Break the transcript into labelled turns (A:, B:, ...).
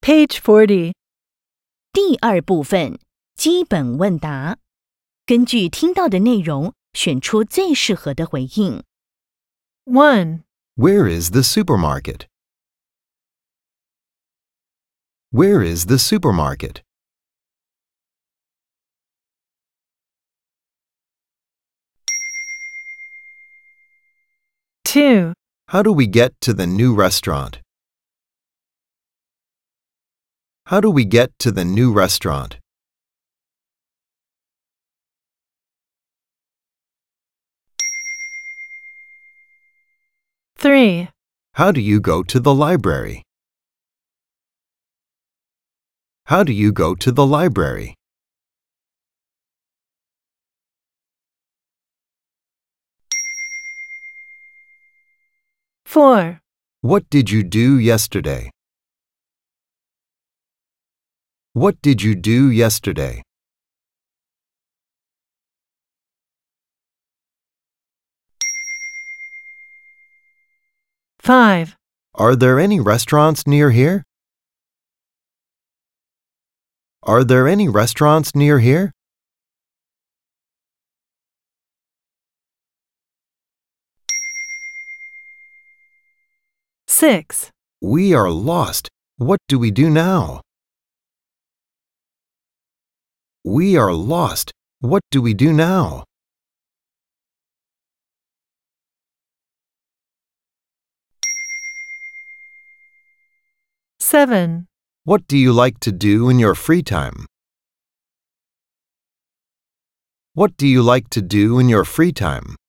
A: Page 40.
B: 第二部分基本问答，根据听到的内容选出最适合的回应。
A: 1.
C: Where is the supermarket? Where is the supermarket?
A: 2.
C: How do we get to the new restaurant? How do we get to the new restaurant?
A: 3.
C: How do you go to the library? How do you go to the library?
A: 4.
C: What did you do yesterday? What did you do yesterday?
A: 5.
C: Are there any restaurants near here? Are there any restaurants near here?
A: 6.
C: We are lost. What do we do now? We are lost. What do we do now?
A: 7.
C: What do you like to do in your free time? What do you like to do in your free time?